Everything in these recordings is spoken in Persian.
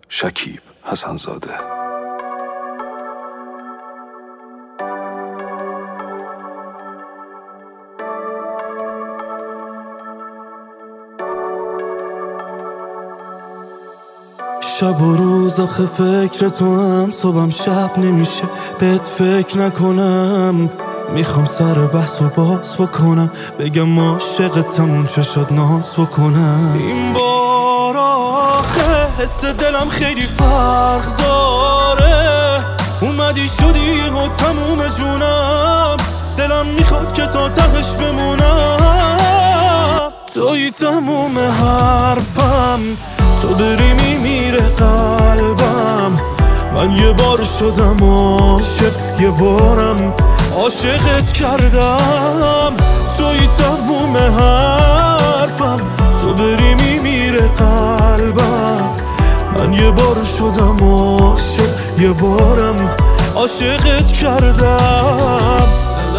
شکیب حسن‌زاده. شب و روز آخه فکر تو هم، صبحم شب نمیشه بهت فکر نکنم. میخوام سر بحث و باز بکنم، بگم عاشقتم چشات ناز بکنم. این بار آخه حس دلم خیلی فرق داره، اومدی شدی و تموم جونم، دلم میخواد که تا تهش بمونم. توی تموم حرفم، تو بری میمیره قلبم. من یه بار شدم عاشق، یه بارم عاشقت کردم. توی تموم حرفم، تو بری میمیره قلبم. من یه بار شدم عاشق، یه بارم عاشقت کردم.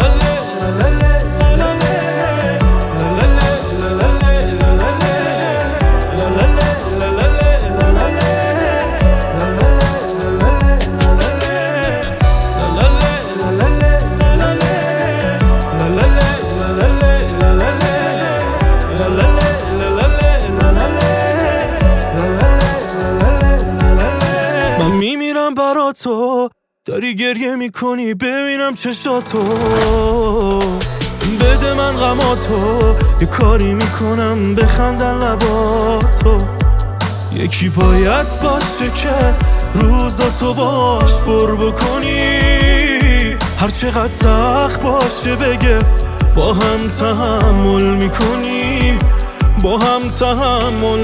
میمیرم برا تو، داری گریه میکنی ببینم چشاتو. بده من غماتو، یه کاری میکنم بخندن لباتو. یکی باید باشه که روزاتو باش پر بکنی، هر چقدر سخت باشه بگه با هم تحمل میکنیم، با هم تحمل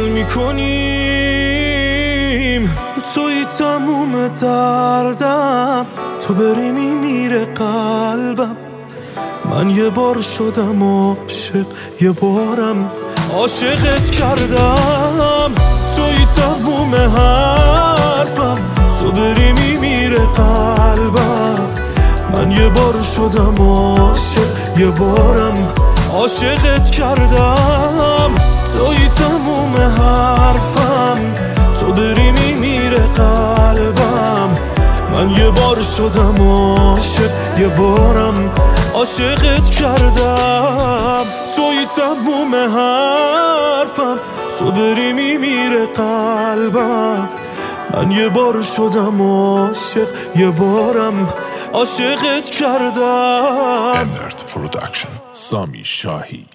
میکنیم. توی تموم دردم، تو بری میمیره قلبم. من یه بار شدم عاشق، یه بارم عاشقت کردم. توی تموم حرفم، تو بری میمیره قلبم. من یه بار شدم عاشق، یه بارم عاشقت کردم. توی تموم حرفم، تو بری میمیره قلبم. من یه بار شدم عاشق، یه بارم عاشقت کردم. توی تموم حرفم، تو بری میمیره قلبم. من یه بار شدم عاشق، یه بارم عاشقت کردم. امرت پروداکشن، سامی شاهی.